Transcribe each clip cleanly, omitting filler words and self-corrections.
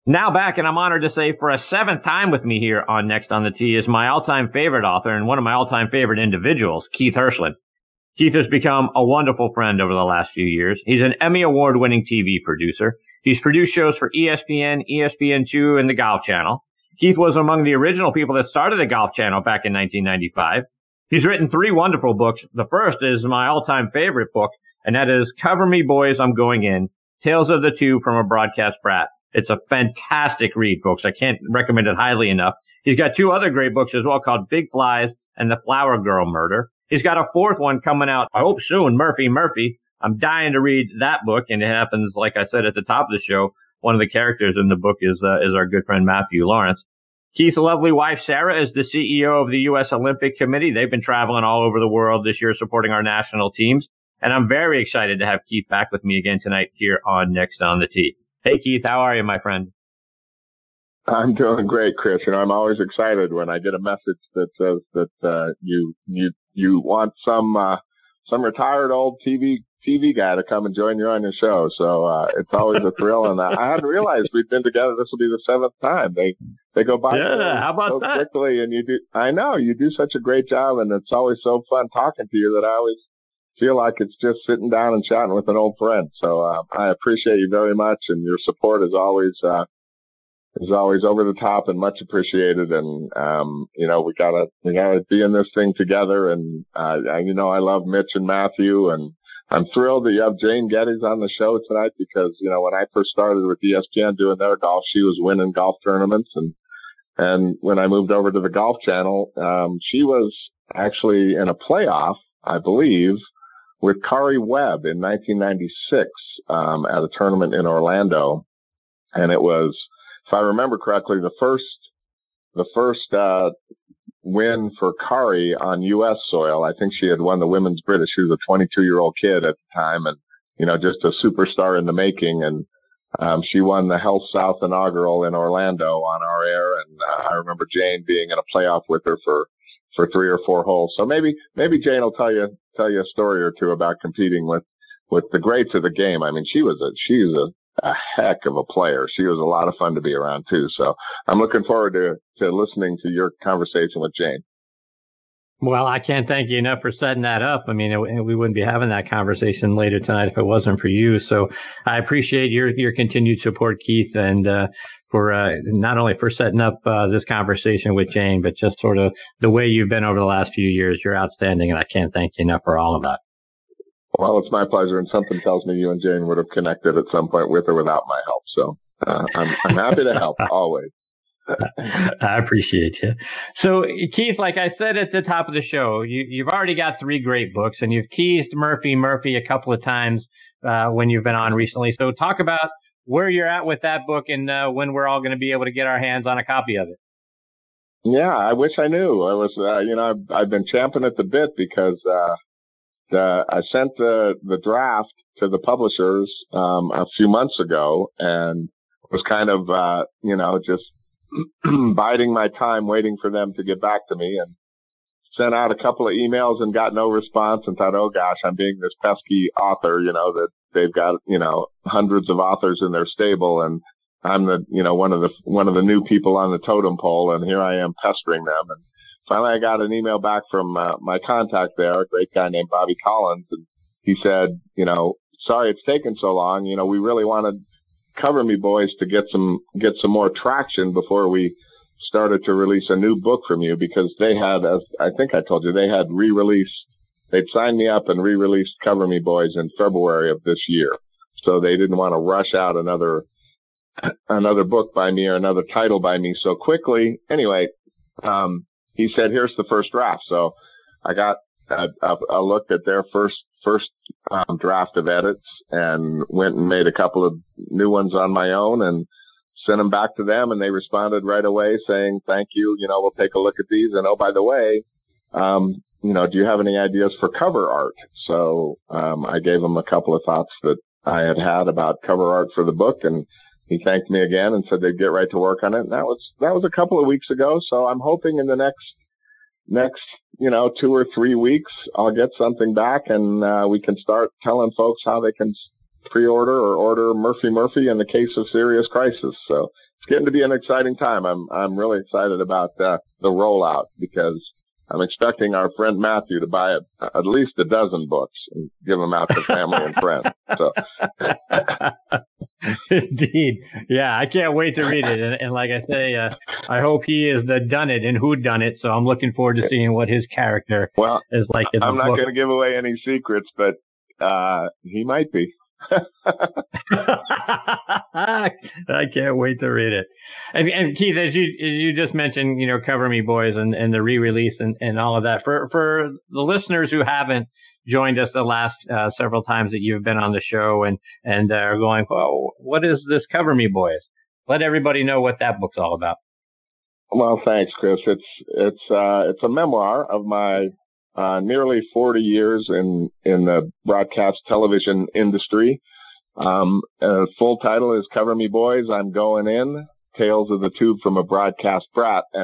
Now back, and I'm honored to say for a seventh time with me here on Next on the Tee is my all-time favorite author and one of my all-time favorite individuals, Keith Hirshland. Keith has become a wonderful friend over the last few years. He's an Emmy Award-winning TV producer. He's produced shows for ESPN, ESPN2, and the Golf Channel. Keith was among the original people that started the Golf Channel back in 1995. He's written 3 wonderful books. The first is my all-time favorite book, and that is Cover Me Boys, I'm Going In, Tales of the Two from a Broadcast Brat. It's a fantastic read, folks. I can't recommend it highly enough. He's got 2 other great books as well called Big Flies and The Flower Girl Murder. He's got a 4th one coming out, I hope soon, Murphy, Murphy. I'm dying to read that book, and it happens, like I said at the top of the show, one of the characters in the book is our good friend Matthew Lawrence. Keith's lovely wife, Sarah, is the CEO of the U.S. Olympic Committee. They've been traveling all over the world this year supporting our national teams, and I'm very excited to have Keith back with me again tonight here on Next on the Tee. Hey, Keith, how are you, my friend? I'm doing great, Chris. I'm always excited when I get a message that says that you want some retired old TV guy to come and join you on your show. So it's always a thrill. And I hadn't realized we'd been together. This will be the 7th time. They go by how about so that? quickly, and you do. I know you do such a great job, and it's always so fun talking to you that I always feel like it's just sitting down and chatting with an old friend. So I appreciate you very much, and your support is always over the top and much appreciated. And we gotta be in this thing together. And I love Mitch and Matthew, and I'm thrilled that you have Jane Geddes on the show tonight because when I first started with ESPN doing their golf, she was winning golf tournaments, and when I moved over to the Golf Channel, she was actually in a playoff, I believe, with Kari Webb in 1996 at a tournament in Orlando, and it was, if I remember correctly, the first win for Kari on U.S. soil. I think she had won the Women's British. She was a 22-year-old kid at the time, and just a superstar in the making. And she won the Health South inaugural in Orlando on our air. And I remember Jane being in a playoff with her for 3 or 4 holes. So maybe Jane will tell you a story or two about competing with the greats of the game. I mean, she's a heck of a player. She was a lot of fun to be around too. So I'm looking forward to listening to your conversation with Jane. Well, I can't thank you enough for setting that up. I mean, we wouldn't be having that conversation later tonight if it wasn't for you. So I appreciate your continued support, Keith, and for not only for setting up this conversation with Jane, but just sort of the way you've been over the last few years. You're outstanding, and I can't thank you enough for all of that. Well, it's my pleasure, and something tells me you and Jane would have connected at some point with or without my help. So I'm happy to help always. I appreciate you. So, Keith, like I said at the top of the show, you've already got 3 great books, and you've teased Murphy a couple of times when you've been on recently. So talk about where you're at with that book and when we're all going to be able to get our hands on a copy of it. Yeah, I wish I knew. I was, I've been champing at the bit because I sent the draft to the publishers a few months ago and was kind of, just biding my time waiting for them to get back to me, and sent out a couple of emails and got no response and thought, oh gosh, I'm being this pesky author, that they've got, hundreds of authors in their stable, and I'm the, one of the new people on the totem pole, and here I am pestering them. And finally I got an email back from my contact there, a great guy named Bobby Collins, and he said, sorry it's taken so long. We really wanted Cover Me Boys to get some more traction before we started to release a new book from you, because they had, as I think I told you, they had they'd signed me up and re-released Cover Me Boys in February of this year. So they didn't want to rush out another book by me or another title by me so quickly. Anyway, he said, here's the first draft. So I got a look at their first draft of edits and went and made a couple of new ones on my own and sent them back to them. And they responded right away saying, thank you. We'll take a look at these. And oh, by the way, do you have any ideas for cover art? So, I gave him a couple of thoughts that I had about cover art for the book, and he thanked me again and said they'd get right to work on it. And that was a couple of weeks ago. So I'm hoping in the next 2 or 3 weeks, I'll get something back and, we can start telling folks how they can pre-order or order Murphy in the Case of Serious Crisis. So getting to be an exciting time. I'm really excited about the rollout because I'm expecting our friend Matthew to buy at least a dozen books and give them out to family and friends. So. Indeed. Yeah, I can't wait to read it. And like I say, I hope he is the done it and who done it. So I'm looking forward to seeing what his character is like in the book. I'm not going to give away any secrets, but he might be. I can't wait to read it. And Keith, as you just mentioned, Cover Me Boys and the re-release and all of that. For the listeners who haven't joined us the last several times that you've been on the show and are going, well, what is this Cover Me Boys? Let everybody know what that book's all about. Well, thanks, Chris. It's a memoir of my nearly 40 years in the broadcast television industry. Full title is Cover Me Boys, I'm Going In, Tales of the Tube from a Broadcast Brat. And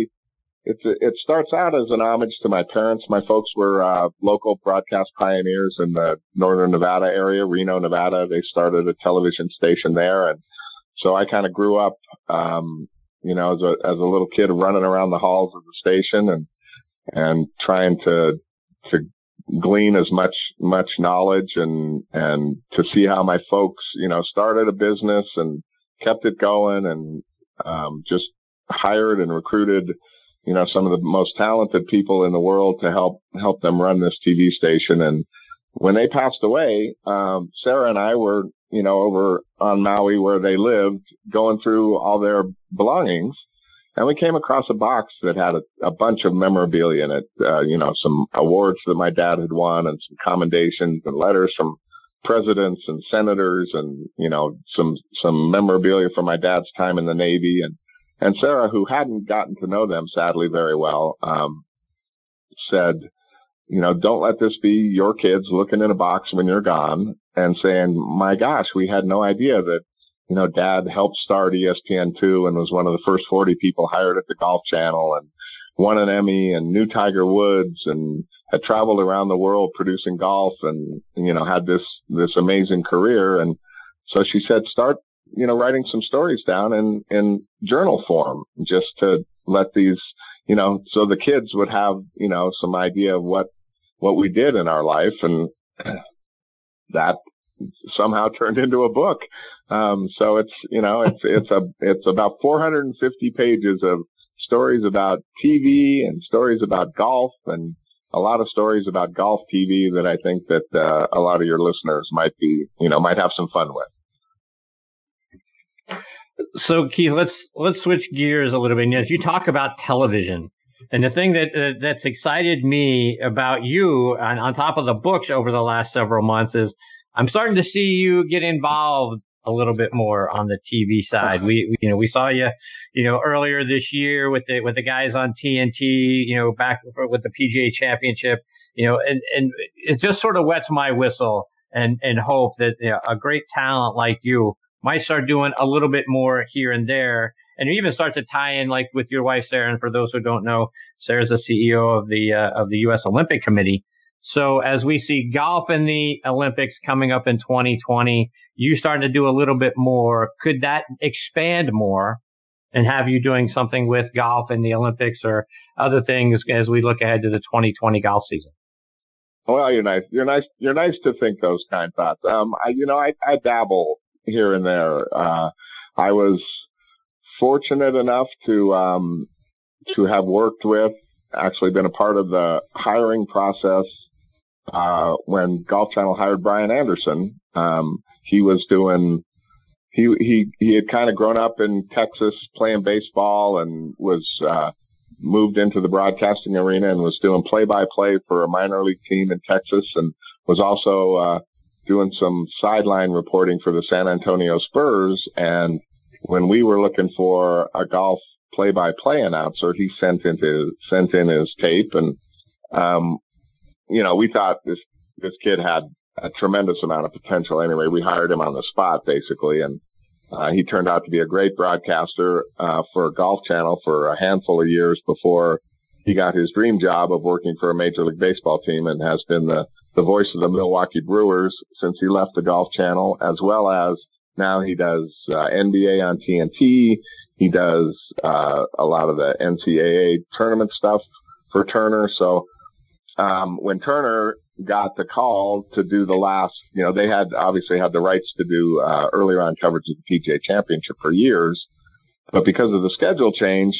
it starts out as an homage to my parents. My folks were local broadcast pioneers in the northern Nevada area, Reno, Nevada. They started a television station there. And so I kind of grew up, as a little kid running around the halls of the station and trying to glean as much knowledge and to see how my folks, started a business and kept it going and just hired and recruited, some of the most talented people in the world to help them run this TV station. And when they passed away, Sarah and I were, over on Maui where they lived, going through all their belongings. And we came across a box that had a bunch of memorabilia in it, some awards that my dad had won and some commendations and letters from presidents and senators and, some memorabilia from my dad's time in the Navy. And Sarah, who hadn't gotten to know them, sadly, very well, said, don't let this be your kids looking in a box when you're gone and saying, my gosh, we had no idea that, Dad helped start ESPN2 and was one of the first 40 people hired at the Golf Channel and won an Emmy and knew Tiger Woods and had traveled around the world producing golf and, had this amazing career. And so she said, start, writing some stories down in journal form just to let these, so the kids would have, some idea of what we did in our life. And that somehow turned into a book. So it's about 450 pages of stories about TV and stories about golf and a lot of stories about golf TV that I think that a lot of your listeners might have some fun with. So Keith, let's switch gears a little bit. As you talk about television, and the thing that's excited me about you on top of the books over the last several months is I'm starting to see you get involved a little bit more on the TV side. We saw you, earlier this year with the guys on TNT, back with the PGA Championship, and it just sort of wets my whistle and hope that a great talent like you might start doing a little bit more here and there, and even start to tie in like with your wife Sarah. And for those who don't know, Sarah's the CEO of the U.S. Olympic Committee. So as we see golf in the Olympics coming up in 2020, you starting to do a little bit more. Could that expand more and have you doing something with golf in the Olympics or other things as we look ahead to the 2020 golf season? Well, you're nice. You're nice to think those kind of thoughts. I dabble here and there. I was fortunate enough to have worked with, actually been a part of the hiring process when Golf Channel hired Brian Anderson. He had kind of grown up in Texas playing baseball and was moved into the broadcasting arena and was doing play-by-play for a minor league team in Texas and was also doing some sideline reporting for the San Antonio Spurs. And when we were looking for a golf play-by-play announcer, he sent in his tape, and we thought this kid had a tremendous amount of potential. Anyway, we hired him on the spot basically, and he turned out to be a great broadcaster for Golf Channel for a handful of years before he got his dream job of working for a Major League Baseball team, and has been the voice of the Milwaukee Brewers since he left the Golf Channel, as well as Now he does NBA on TNT. He does a lot of the NCAA tournament stuff for Turner. So when Turner got the call to do the last, they had obviously had the rights to do earlier on coverage of the PGA Championship for years, but because of the schedule change,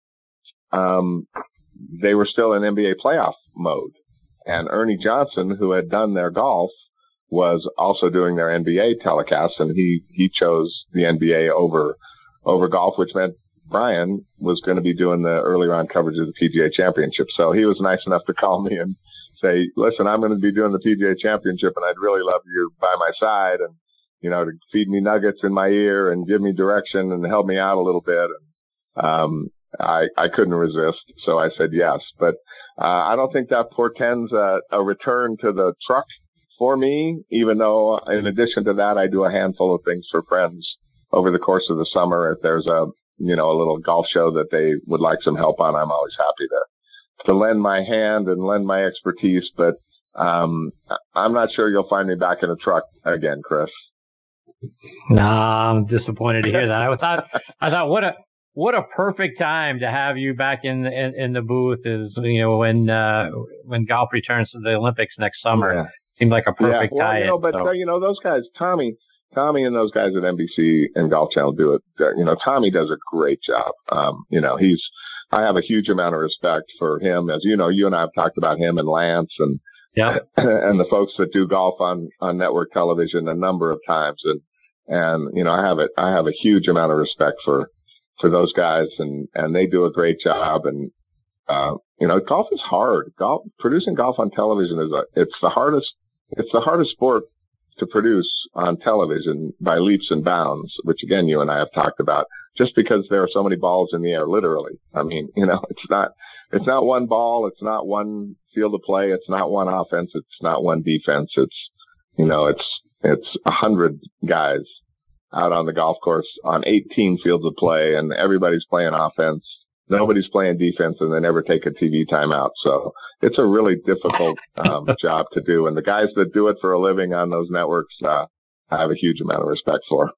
they were still in NBA playoff mode. And Ernie Johnson, who had done their golf, was also doing their NBA telecasts, and he chose the NBA over golf, which meant Brian was going to be doing the early round coverage of the PGA Championship. So he was nice enough to call me and say, listen, I'm going to be doing the PGA Championship, and I'd really love you by my side and, to feed me nuggets in my ear and give me direction and help me out a little bit. And, I couldn't resist. So I said yes, but, I don't think that portends a return to the truck for me, even though in addition to that, I do a handful of things for friends over the course of the summer. If there's a little golf show that they would like some help on, I'm always happy to lend my hand and lend my expertise. But, I'm not sure you'll find me back in a truck again, Chris. No, I'm disappointed to hear that. I thought what a perfect time to have you back in the booth is, when golf returns to the Olympics next summer. Yeah. Seemed like a perfect tie. But those guys, Tommy and those guys at NBC and Golf Channel do it. Tommy does a great job. I have a huge amount of respect for him. As you and I have talked about him and Lance and and the folks that do golf on network television a number of times. And I have a huge amount of respect for those guys, and they do a great job. And golf is hard. Producing golf on television it's the hardest sport to produce on television by leaps and bounds, which again, you and I have talked about, just because there are so many balls in the air, literally. I mean, it's not one ball. It's not one field of play. It's not one offense. It's not one defense. It's 100 guys out on the golf course on 18 fields of play, and everybody's playing offense. Nobody's playing defense, and they never take a TV timeout. So it's a really difficult job to do. And the guys that do it for a living on those networks, I have a huge amount of respect for.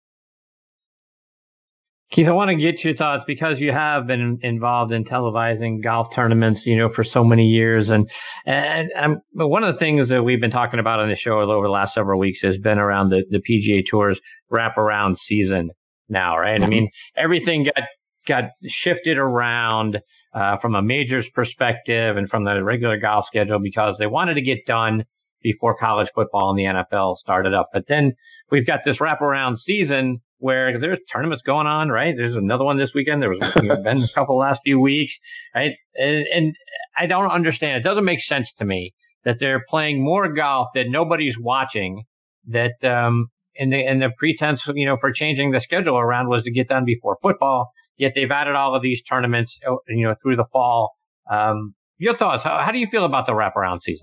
Keith, I want to get your thoughts because you have been involved in televising golf tournaments, for so many years. And one of the things that we've been talking about on the show over the last several weeks has been around the PGA Tour's wraparound season now, right? Mm-hmm. I mean, everything got shifted around from a majors perspective and from the regular golf schedule because they wanted to get done before college football and the NFL started up. But then we've got this wraparound season where there's tournaments going on, right? There's another one this weekend. There was been a couple last few weeks, right? And I don't understand. It doesn't make sense to me that they're playing more golf that nobody's watching. That and the pretense, for changing the schedule around was to get done before football. Yet they've added all of these tournaments, through the fall. Your thoughts? How do you feel about the wraparound season?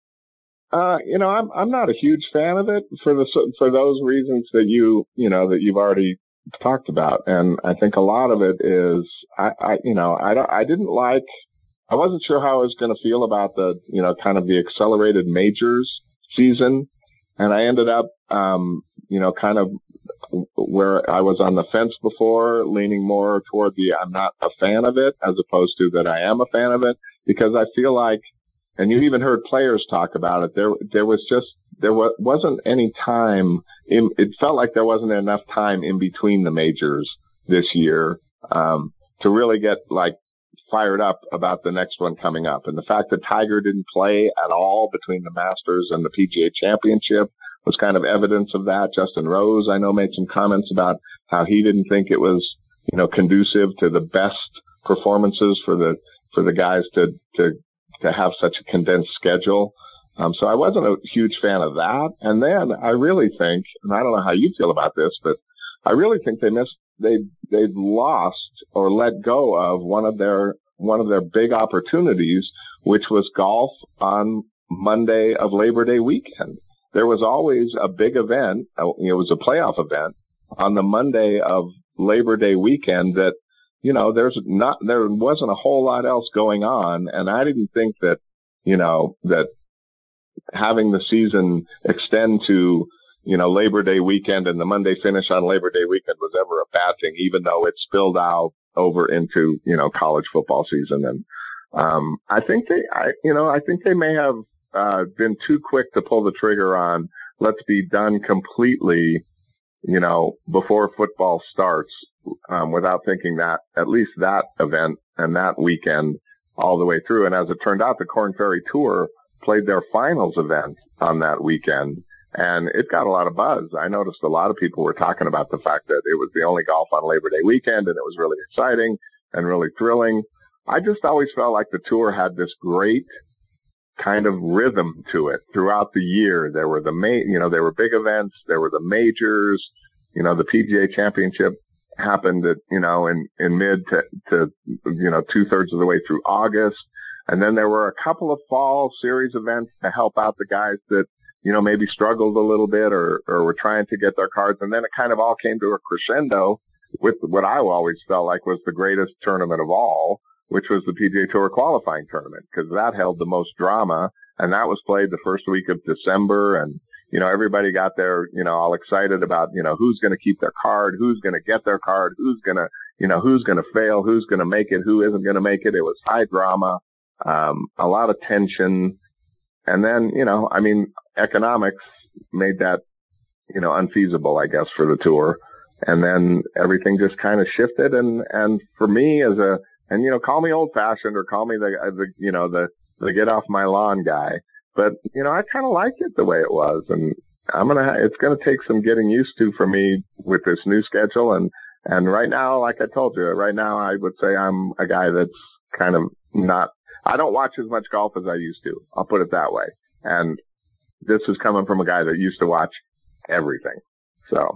I'm not a huge fan of it for those reasons that that you've already talked about. And I think a lot of it is, I wasn't sure how I was going to feel about the, kind of the accelerated majors season. And I ended up, kind of where I was on the fence before, leaning more toward I'm not a fan of it as opposed to that I am a fan of it, because I feel like, and you even heard players talk about it, there wasn't any time it felt like there wasn't enough time in between the majors this year, to really get fired up about the next one coming up. And the fact that Tiger didn't play at all between the Masters and the PGA Championship was kind of evidence of that. Justin Rose, I know, made some comments about how he didn't think it was, conducive to the best performances for the guys to have such a condensed schedule. So I wasn't a huge fan of that. And then I really think, and I don't know how you feel about this, but I really think they've lost or let go of one of their big opportunities, which was golf on Monday of Labor Day weekend. There was always a big event. It was a playoff event on the Monday of Labor Day weekend that, there wasn't a whole lot else going on. And I didn't think that, that having the season extend to, Labor Day weekend and the Monday finish on Labor Day weekend was ever a bad thing, even though it spilled out over into, college football season. And, I think they may have, been too quick to pull the trigger on let's be done completely, before football starts, without thinking that at least that event and that weekend all the way through. And as it turned out, the Korn Ferry Tour played their finals event on that weekend, and it got a lot of buzz. I noticed a lot of people were talking about the fact that it was the only golf on Labor Day weekend, and it was really exciting and really thrilling. I just always felt like the tour had this great kind of rhythm to it throughout the year. There were there were big events, there were the majors, the PGA Championship happened at, in mid to 2/3 of the way through August. And then there were a couple of fall series events to help out the guys that, maybe struggled a little bit or were trying to get their cards. And then it kind of all came to a crescendo with what I always felt like was the greatest tournament of all, which was the PGA Tour qualifying tournament, because that held the most drama. And that was played the first week of December. And, everybody got there, all excited about, who's going to keep their card, who's going to get their card, who's going to fail, who's going to make it, who isn't going to make it. It was high drama. A lot of tension. And then, economics made that, unfeasible, I guess, for the tour. And then everything just kind of shifted. And for me call me old fashioned or call me the get off my lawn guy. But, I kind of liked it the way it was. And it's going to take some getting used to for me with this new schedule. And right now, like I told you, I would say I'm a guy that's kind of I don't watch as much golf as I used to. I'll put it that way. And this is coming from a guy that used to watch everything. So.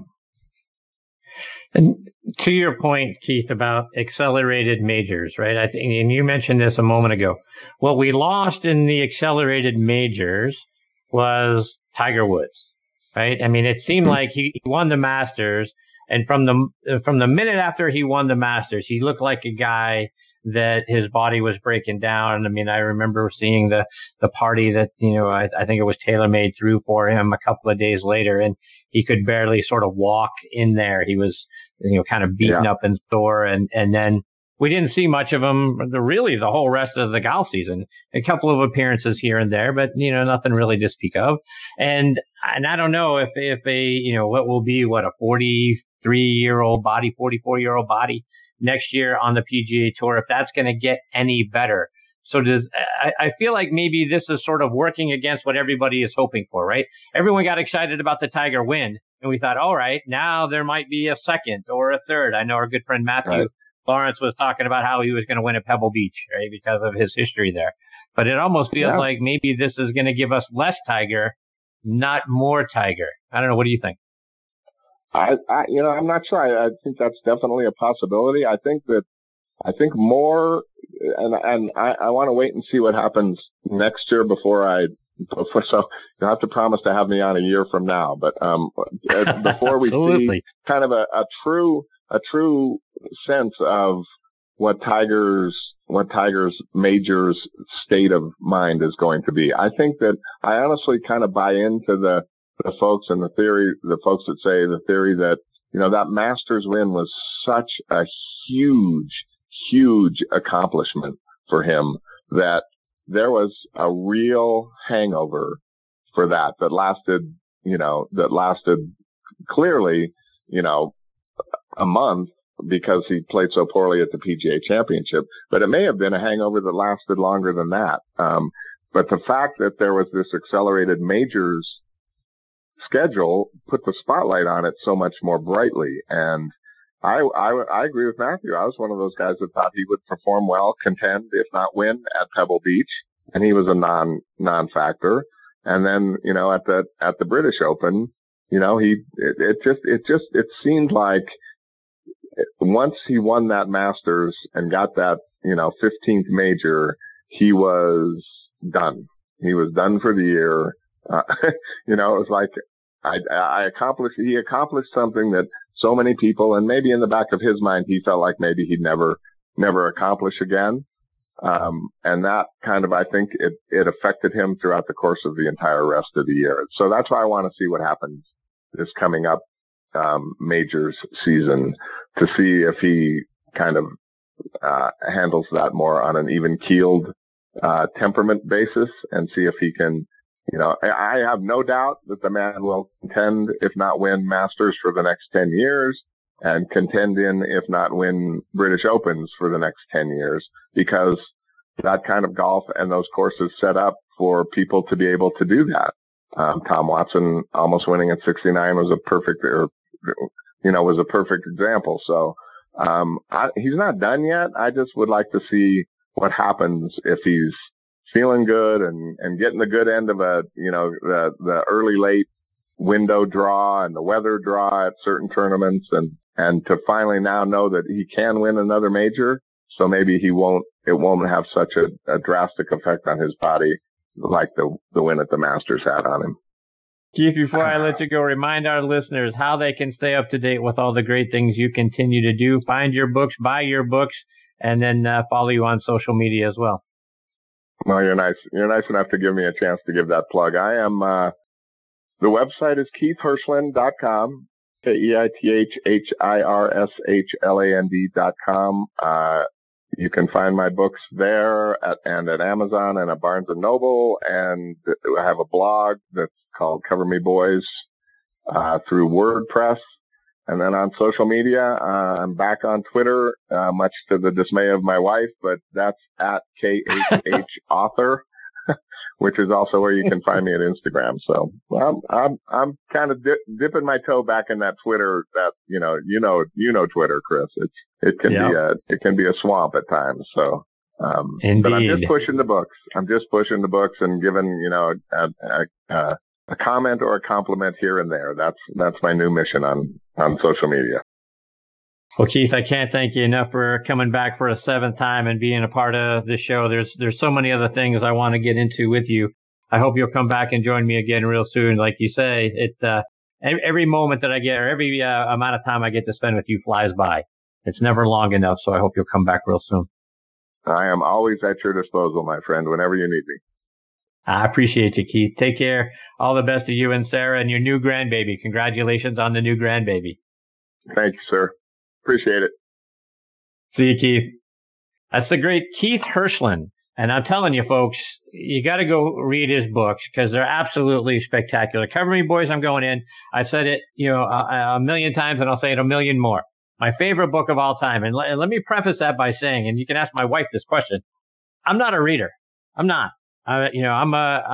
And to your point, Keith, about accelerated majors, right? I think, and you mentioned this a moment ago. What we lost in the accelerated majors was Tiger Woods, right? I mean, it seemed like he won the Masters, and from the minute after he won the Masters, he looked like a guy that his body was breaking down. I mean, I remember seeing the party that, I think it was TaylorMade threw for him a couple of days later, and he could barely sort of walk in there. He was, kind of beaten up and sore. And then we didn't see much of him really the whole rest of the golf season. A couple of appearances here and there, but, nothing really to speak of. And I don't know if what will be, a 43-year-old body, 44-year-old body next year on the PGA Tour, if that's going to get any better. So I feel like maybe this is sort of working against what everybody is hoping for, right? Everyone got excited about the Tiger win, and we thought, all right, now there might be a second or a third. I know our good friend Matthew Lawrence was talking about how he was going to win at Pebble Beach, right, because of his history there. But it almost feels like maybe this is going to give us less Tiger, not more Tiger. I don't know. What do you think? I'm not sure. I think that's definitely a possibility. I think more, and I want to wait and see what happens next year so you'll have to promise to have me on a year from now. But, before we see kind of a true sense of what Tiger's majors state of mind is going to be. I think that I honestly kind of buy into the folks and the folks that say the theory that, that Masters win was such a huge accomplishment for him that there was a real hangover for that lasted clearly, a month because he played so poorly at the PGA Championship, but it may have been a hangover that lasted longer than that. But the fact that there was this accelerated majors schedule put the spotlight on it so much more brightly. And I agree with Matthew. I was one of those guys that thought he would perform well, contend, if not win, at Pebble Beach, and he was a non-factor. And then, at the British Open, it seemed like once he won that Masters and got that, 15th major, he was done. He was done for the year. It was like he accomplished something that so many people, and maybe in the back of his mind, he felt like maybe he'd never accomplish again. And that kind of, I think it affected him throughout the course of the entire rest of the year. So that's why I want to see what happens this coming up majors season to see if he kind of handles that more on an even keeled temperament basis, and see if he can, I have no doubt that the man will contend, if not win Masters for the next 10 years, and contend in, if not win British Opens for the next 10 years, because that kind of golf and those courses set up for people to be able to do that. Tom Watson almost winning at 69 was a perfect example. So, he's not done yet. I just would like to see what happens if he's feeling good and getting the good end of the early late window draw and the weather draw at certain tournaments, and to finally now know that he can win another major. So maybe it won't have such a drastic effect on his body like the win at the Masters had on him. Keith, before I let you go, remind our listeners how they can stay up to date with all the great things you continue to do. Find your books, buy your books, and then follow you on social media as well. Well, you're nice. You're nice enough to give me a chance to give that plug. I am, the website is KeithHirshland.com, KeithHirshland.com. You can find my books there at Amazon and at Barnes & Noble. And I have a blog that's called Cover Me Boys, through WordPress. And then on social media, I'm back on Twitter, much to the dismay of my wife, but that's at KHH Author, which is also where you can find me at Instagram. So I'm kind of dipping my toe back in that Twitter. That you know Twitter, Chris. It can be a swamp at times. So, but I'm just pushing the books. And giving a comment or a compliment here and there. That's my new mission on social media. Well, Keith, I can't thank you enough for coming back for a 7th time and being a part of the show. There's so many other things I want to get into with you. I hope you'll come back and join me again real soon. Like you say, every moment that I get, or every amount of time I get to spend with you flies by. It's never long enough, so I hope you'll come back real soon. I am always at your disposal, my friend, whenever you need me. I appreciate you, Keith. Take care. All the best to you and Sarah and your new grandbaby. Congratulations on the new grandbaby. Thank you, sir. Appreciate it. See you, Keith. That's the great Keith Hirshland. And I'm telling you, folks, you got to go read his books because they're absolutely spectacular. Cover Me Boys, I'm going in. I've said it, a million times, and I'll say it a million more. My favorite book of all time. And let me preface that by saying, and you can ask my wife this question, I'm not a reader. I'm not. I'm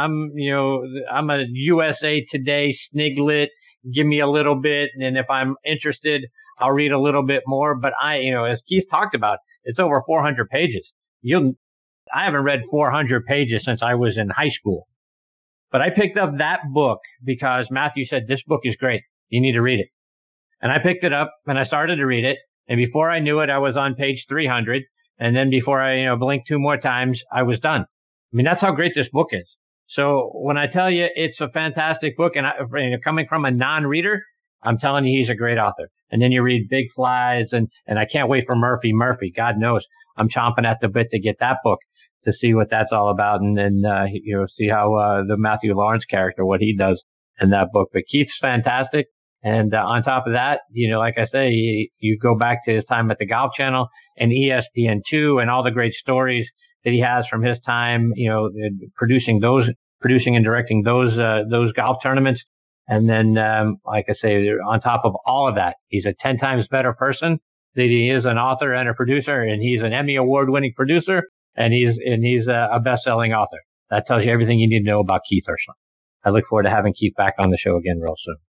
a USA Today sniglet. Give me a little bit, and if I'm interested, I'll read a little bit more. But as Keith talked about, it's over 400 pages. I haven't read 400 pages since I was in high school. But I picked up that book because Matthew said, this book is great. You need to read it. And I picked it up and I started to read it. And before I knew it, I was on page 300. And then before I, blinked 2 more times, I was done. I mean, that's how great this book is. So when I tell you it's a fantastic book, and coming from a non-reader, I'm telling you he's a great author. And then you read Big Flies, and I can't wait for Murphy. God knows I'm chomping at the bit to get that book to see what that's all about, and then see how the Matthew Lawrence character, what he does in that book. But Keith's fantastic. And on top of that, like I say, you go back to his time at the Golf Channel and ESPN2 and all the great stories that he has from his time, producing and directing those golf tournaments. And then, like I say, on top of all of that, he's a 10 times better person that he is an author and a producer, and he's an Emmy award-winning producer, and he's a best-selling author. That tells you everything you need to know about Keith Hirshland. I look forward to having Keith back on the show again real soon.